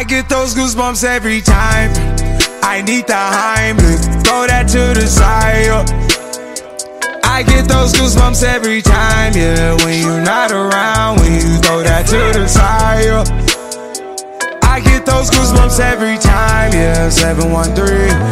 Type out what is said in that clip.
I get those goosebumps every time. I need the Heimlich, throw that to the side, I get those goosebumps every time, yeah. When you're not around, when you throw that to the side, I get those goosebumps every time, yeah. 713